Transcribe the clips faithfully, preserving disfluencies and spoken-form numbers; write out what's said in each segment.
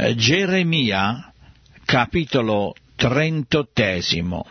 Geremia, capitolo trentottesimo.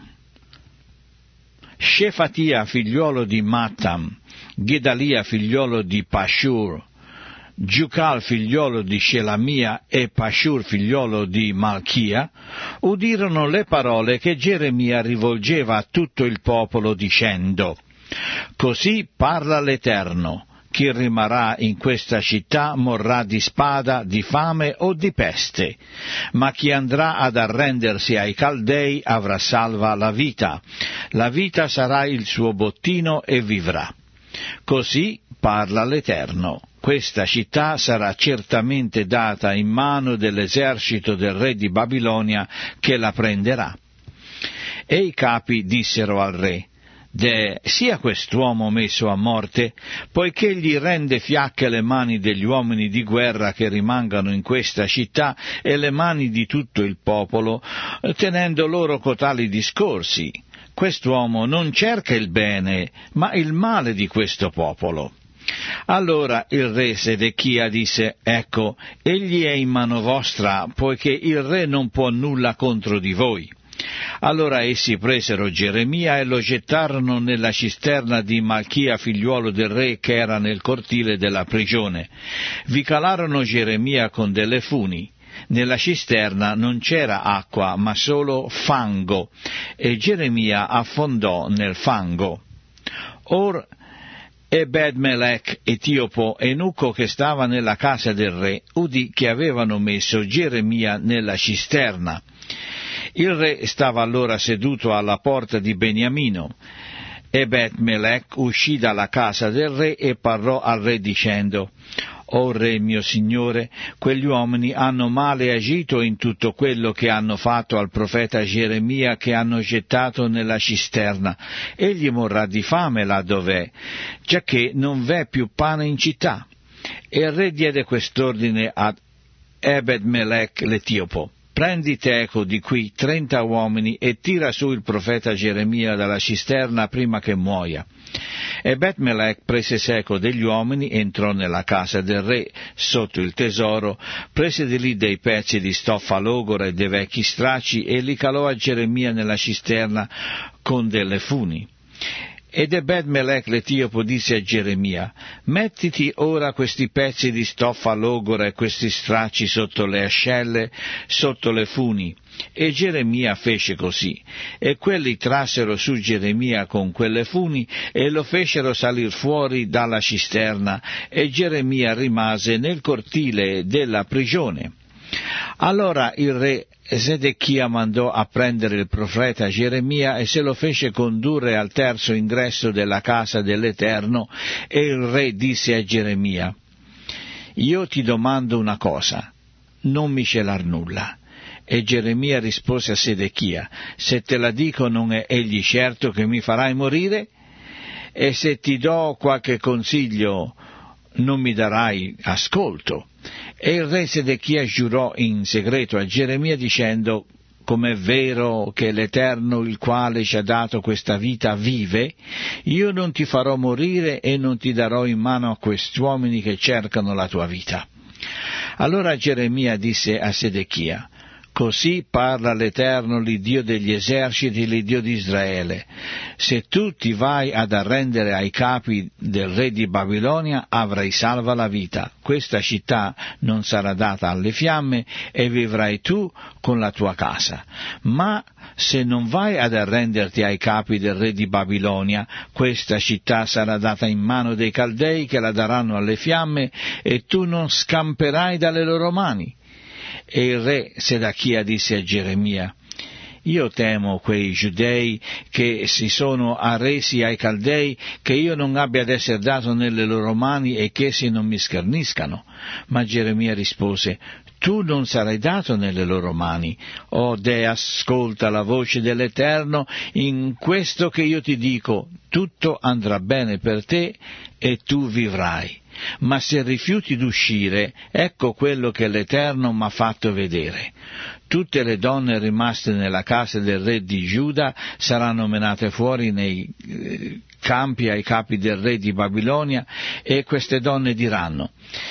Shefatia, figliuolo di Mattam, Gedalia, figliuolo di Pashur, Giucal, figliuolo di Shelamia, e Pashur, figliuolo di Malchia, udirono le parole che Geremia rivolgeva a tutto il popolo dicendo: «Così parla l'Eterno, chi rimarrà in questa città morrà di spada, di fame o di peste, ma chi andrà ad arrendersi ai Caldei avrà salva la vita. La vita sarà il suo bottino e vivrà. Così parla l'Eterno. Questa città sarà certamente data in mano dell'esercito del re di Babilonia che la prenderà». E i capi dissero al re: «Deh, sia quest'uomo messo a morte, poiché gli rende fiacche le mani degli uomini di guerra che rimangano in questa città e le mani di tutto il popolo, tenendo loro cotali discorsi. Quest'uomo non cerca il bene, ma il male di questo popolo». Allora il re Sedechia disse: «Ecco, egli è in mano vostra, poiché il re non può nulla contro di voi». Allora essi presero Geremia e lo gettarono nella cisterna di Malchia, figliuolo del re, che era nel cortile della prigione. Vi calarono Geremia con delle funi. Nella cisterna non c'era acqua, ma solo fango, e Geremia affondò nel fango. Or Ebed-Melech, etiopo, eunuco che stava nella casa del re, udì che avevano messo Geremia nella cisterna. Il re stava allora seduto alla porta di Beniamino. Ebed-Melech uscì dalla casa del re e parlò al re dicendo: «O re mio signore, quegli uomini hanno male agito in tutto quello che hanno fatto al profeta Geremia, che hanno gettato nella cisterna. Egli morrà di fame là dov'è, giacché non v'è più pane in città». E il re diede quest'ordine ad Ebed-Melech l'etiopo: «Prendi teco di qui trenta uomini e tira su il profeta Geremia dalla cisterna prima che muoia». Ebed-Melech prese seco degli uomini, entrò nella casa del re sotto il tesoro, prese di lì dei pezzi di stoffa logora e dei vecchi stracci e li calò a Geremia nella cisterna con delle funi. Ed Ebed-Melech l'etiopo disse a Geremia: «Mettiti ora questi pezzi di stoffa logora e questi stracci sotto le ascelle, sotto le funi». E Geremia fece così, e quelli trassero su Geremia con quelle funi e lo fecero salir fuori dalla cisterna, e Geremia rimase nel cortile della prigione. Allora il re Sedechia mandò a prendere il profeta Geremia e se lo fece condurre al terzo ingresso della casa dell'Eterno, e il re disse a Geremia: «Io ti domando una cosa, non mi celar nulla». E Geremia rispose a Sedechia: «Se te la dico, non è egli certo che mi farai morire? E se ti do qualche consiglio, non mi darai ascolto». E il re Sedechia giurò in segreto a Geremia dicendo: «Com'è vero che l'Eterno, il quale ci ha dato questa vita, vive, io non ti farò morire e non ti darò in mano a quest'uomini che cercano la tua vita». Allora Geremia disse a Sedechia: «Così parla l'Eterno, l'Iddio degli eserciti, l'Iddio di Israele: se tu ti vai ad arrendere ai capi del re di Babilonia, avrai salva la vita. Questa città non sarà data alle fiamme e vivrai tu con la tua casa. Ma se non vai ad arrenderti ai capi del re di Babilonia, questa città sarà data in mano dei Caldei, che la daranno alle fiamme, e tu non scamperai dalle loro mani». E il re Sedechia disse a Geremia: «Io temo quei giudei che si sono arresi ai Caldei, che io non abbia ad essere dato nelle loro mani e che essi non mi scherniscano». Ma Geremia rispose: «Tu non sarai dato nelle loro mani. O Deh, ascolta la voce dell'Eterno in questo che io ti dico: tutto andrà bene per te e tu vivrai. Ma se rifiuti d'uscire, ecco quello che l'Eterno m'ha fatto vedere. Tutte le donne rimaste nella casa del re di Giuda saranno menate fuori nei eh, campi ai capi del re di Babilonia, e queste donne diranno: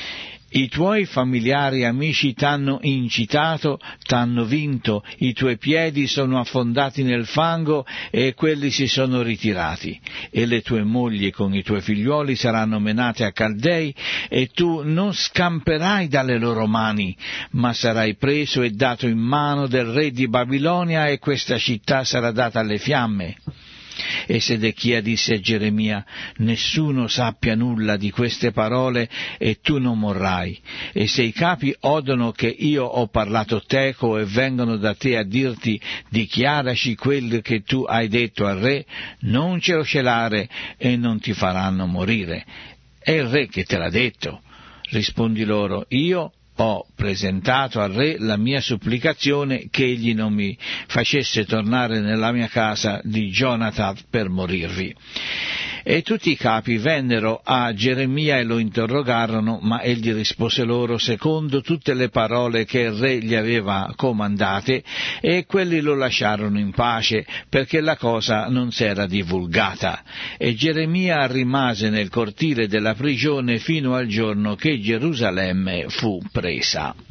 I tuoi familiari amici t'hanno incitato, t'hanno vinto, i tuoi piedi sono affondati nel fango e quelli si sono ritirati, e le tue mogli con i tuoi figliuoli saranno menate a Caldei, e tu non scamperai dalle loro mani, ma sarai preso e dato in mano del re di Babilonia, e questa città sarà data alle fiamme. E Sedechia disse a Geremia: nessuno sappia nulla di queste parole, e tu non morrai. E se i capi odono che io ho parlato teco e vengono da te a dirti: dichiaraci quel che tu hai detto al re, non ce lo celare, e non ti faranno morire. È il re che te l'ha detto. Rispondi loro: io ho presentato al re la mia supplicazione che egli non mi facesse tornare nella mia casa di Jonathan per morirvi. E tutti i capi vennero a Geremia e lo interrogarono, ma egli rispose loro secondo tutte le parole che il re gli aveva comandate, e quelli lo lasciarono in pace, perché la cosa non s'era divulgata. E Geremia rimase nel cortile della prigione fino al giorno che Gerusalemme fu presa.